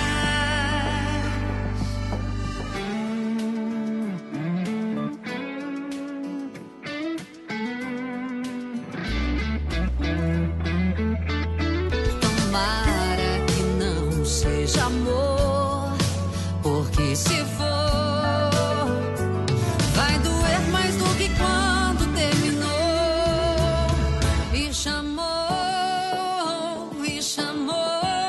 Tomara que não seja amor, porque se for vai doer mais do que quando terminou. E chamou, e chamou.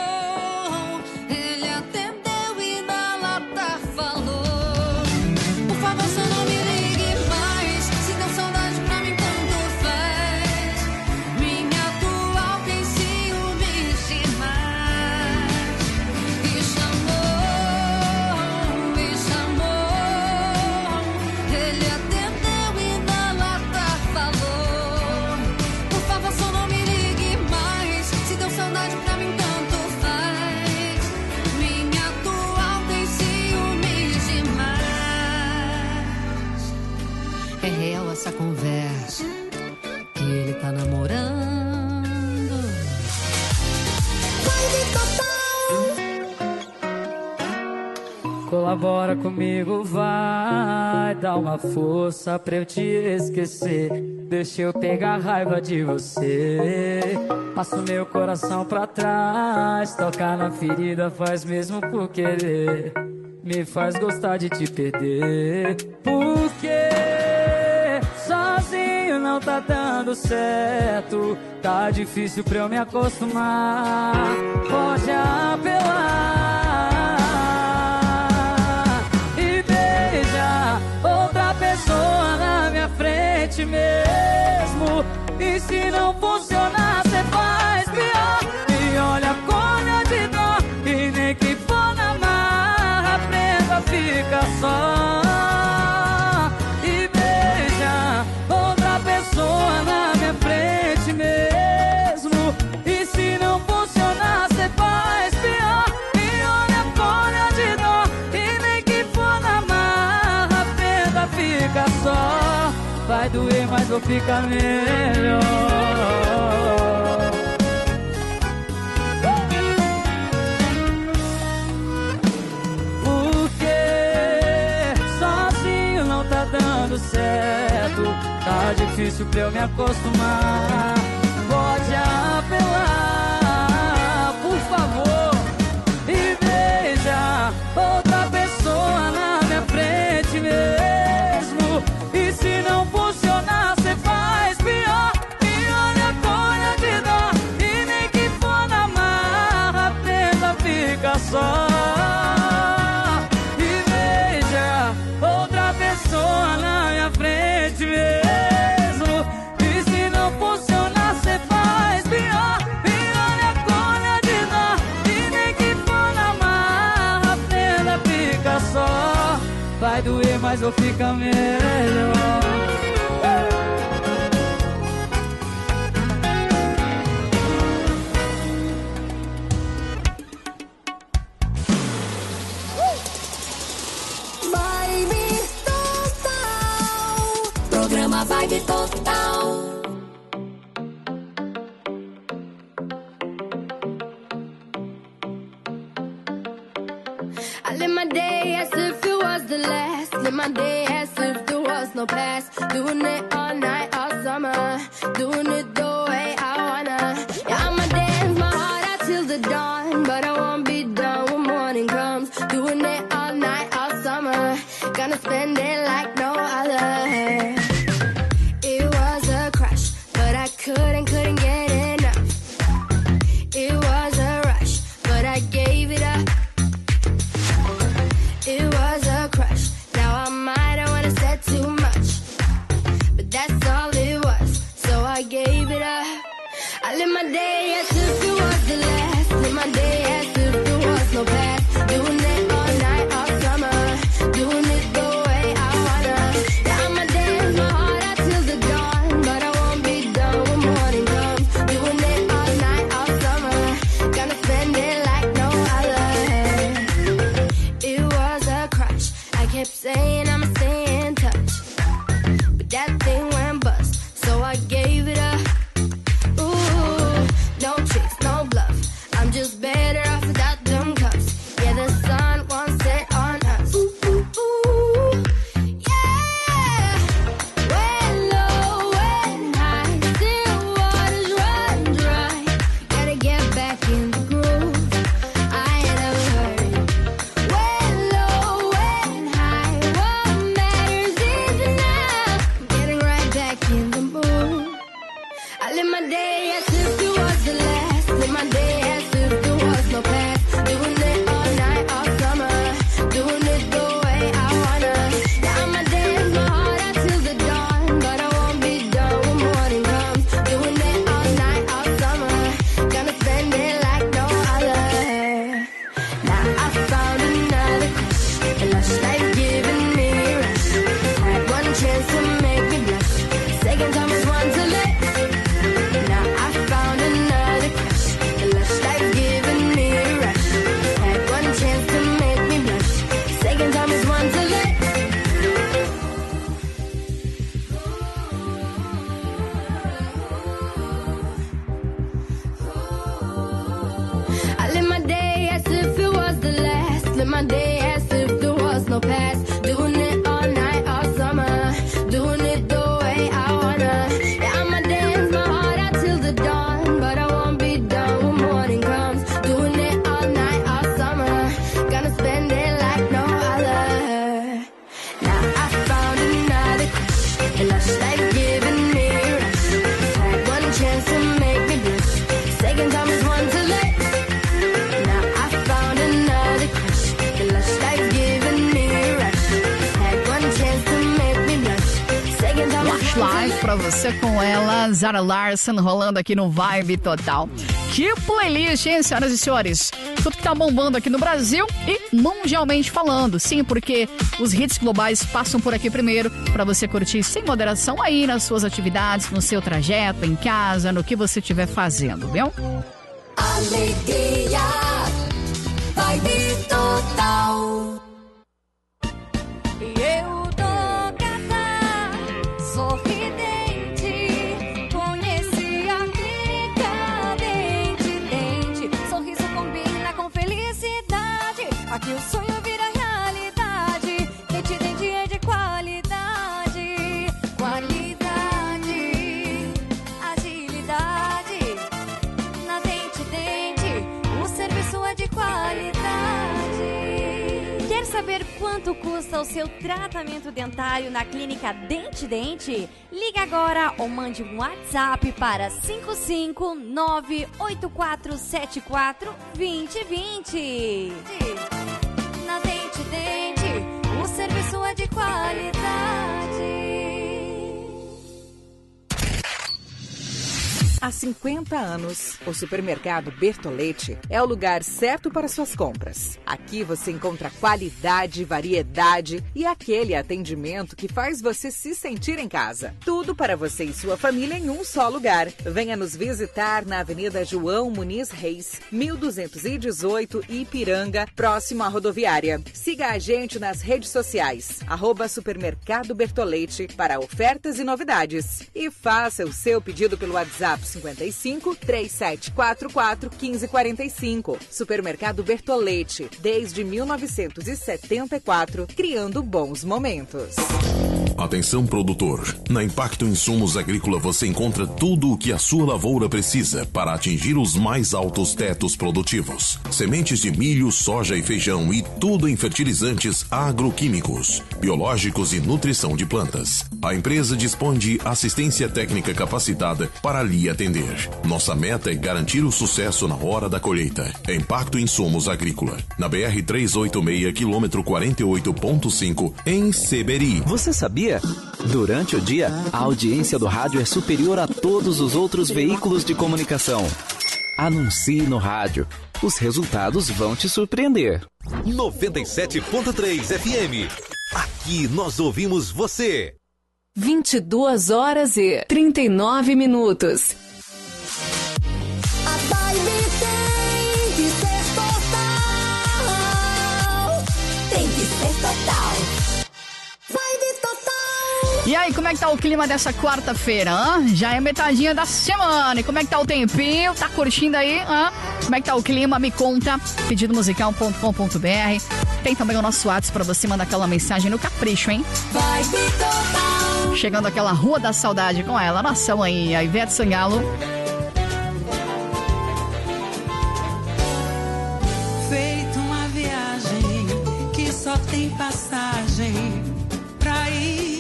Ele atendeu e na lata falou: por favor, só não me ligue mais. Se deu saudade pra mim tanto faz. Minha atual tem ciúmes demais. E chamou, e chamou. Ele atendeu e na lata falou: por favor, só não me ligue mais. Se deu saudade pra mim tanto faz. Minha atual tem ciúmes demais. É real essa conversa, que ele tá namorando. colabora comigo, vai. Dá uma força pra eu te esquecer. Deixa eu pegar raiva de você. Passo meu coração pra trás. Tocar na ferida faz mesmo por querer. Me faz gostar de te perder. Porque sozinho não tá dando certo. Tá difícil pra eu me acostumar. Pode apelar e beija outra pessoa na minha frente mesmo. E se não funcionar, cê faz pior. E olha como eu te dou. E nem que for na marra, aprenda, fica só. E beija outra pessoa na minha frente mesmo. E se não funcionar, cê faz pior. E olha como eu te dou. E nem que for na marra, aprenda, fica só. Vai doer, mas vou ficar melhor. Porque sozinho não tá dando certo. Tá difícil pra eu me acostumar. Pode apelar, por favor, e beija outra pessoa na minha frente mesmo. E se não funcionar, cê faz pior. E olha como eu te dou. E nem que for na marra, aprenda, fica só. E beija outra pessoa na minha frente mesmo. E se não funcionar, cê faz pior. E olha como eu te dou. E nem que for na marra, aprenda, fica só. Vai doer, mas vou ficar melhor. Vibe Total. Programa Vibe Total. I live my day as if it was the last. Live my day as if there was no past. Doing it all night, all summer. Doing it the way I wanna. Yeah, I'ma dance my heart out till the dawn. But I won't be done when morning comes. Doing it all night, all summer. Gonna spend it like no other. It was a crush, but I couldn't, couldn't get enough. It was a rush, but I gave it up. It was a crush. Now I might have wanna said too much, but that's all it was. So I gave it up. I live my day as if it was the last. Live my day as if there was no past. Doing it all night, all summer. Doing it the way I wanna. Yeah, I'ma dance my heart out till the dawn, but I won't be done when morning comes. Doing it all night, all summer. Gonna spend it like no other. It was a crush. I kept saying I'ma stay in touch, but that thing went bust, so I gave it up. Ooh, no tricks, no bluff. I'm just better off without them cuffs. Yeah, the sun won't set on us. Ooh, ooh, ooh. Yeah. When low, when high, still waters run dry. Gotta get back in the groove. I ain't never heard. When low, when high, what matters is now. Getting right back in the mood. I live my day as if it was the last. Live my day as if there was no past. Doing it all night, all summer. Doing it the way I wanna. Yeah, I'ma dance my heart out till the dawn, but I won't be done when morning comes. Doing it all night, all summer. Gonna spend it like no other. Now I found another crush, a lush life giving me a rush. Had one chance to make me blush. Second time was one to let. Now I found pra você com ela, Zara Larsson, rolando aqui no Vibe Total. Que playlist, hein, senhoras e senhores? Tudo que tá bombando aqui no Brasil e mundialmente falando. Sim, porque os hits globais passam por aqui primeiro pra você curtir sem moderação aí nas suas atividades, no seu trajeto, em casa, no que você estiver fazendo, viu? Alegria, Vibe Total. Eu tô gata, sorridente, conheci a clínica Dente Dente. Sorriso combina com felicidade, aqui o sonho vira realidade. Dente Dente é de qualidade, qualidade, agilidade. Na Dente Dente, o serviço é de qualidade. Quer saber quanto custa o seu tratamento dentário na clínica Dente Dente? Ligue agora ou mande um WhatsApp para cinco cinco nove oito quatro sete quatro dois zero dois zero. Na Dente Dente, o serviço é de qualidade. Há cinquenta anos, o supermercado Bertolete é o lugar certo para suas compras. Aqui você encontra qualidade, variedade e aquele atendimento que faz você se sentir em casa. Tudo para você e sua família em um só lugar. Venha nos visitar na Avenida João Muniz Reis, mil duzentos e dezoito, Ipiranga, próximo à rodoviária. Siga a gente nas redes sociais, arroba Supermercado Bertolete, para ofertas e novidades. E faça o seu pedido pelo WhatsApp cinquenta e cinco, três sete quatro quatro, um cinco quatro cinco. Supermercado Bertolete, desde mil novecentos e setenta e quatro, criando bons momentos. Atenção, produtor. Na Impacto Insumos Agrícola você encontra tudo o que a sua lavoura precisa para atingir os mais altos tetos produtivos. Sementes de milho, soja e feijão e tudo em fertilizantes agroquímicos, biológicos e nutrição de plantas. A empresa dispõe de assistência técnica capacitada para lhe atender. Nossa meta é garantir o sucesso na hora da colheita. Impacto Insumos Agrícola. Na B R trezentos e oitenta e seis, quilômetro quarenta e oito ponto cinco, em Seberi. Você sabia? Durante o dia, a audiência do rádio é superior a todos os outros veículos de comunicação. Anuncie no rádio. Os resultados vão te surpreender. noventa e sete ponto três F M. Aqui nós ouvimos você. vinte e duas horas e trinta e nove minutos. A Vibe tem que ser total. Tem que ser total. Vibe total. E aí, como é que tá o clima dessa quarta-feira, hã? Já é metadinha da semana. E como é que tá o tempinho? Tá curtindo aí, hã? Como é que tá o clima? Me conta. pedido musical ponto com ponto b r. Tem também o nosso WhatsApp pra você mandar aquela mensagem no capricho, hein? Vibe total. Chegando aquela Rua da Saudade com ela, nossa mãe, a Ivete Sangalo. Feito uma viagem que só tem passagem pra ir.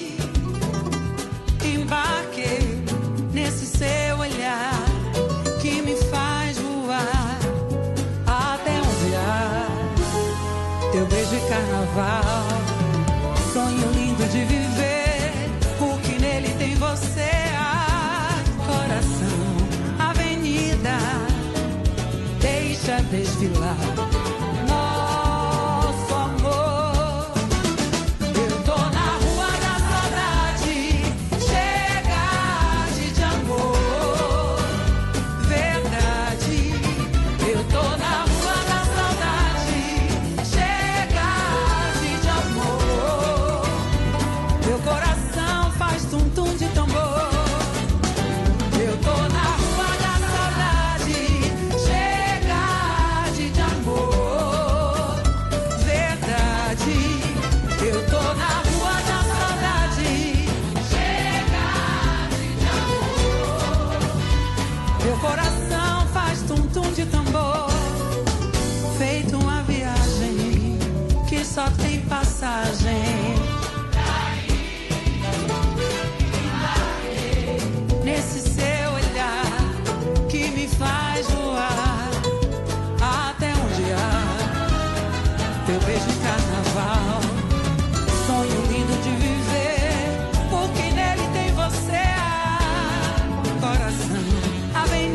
Embarquei nesse seu olhar que me faz voar até onde há teu beijo de carnaval. Sonho lindo de viver, o que nele tem você. Ah, coração, avenida, deixa desfilar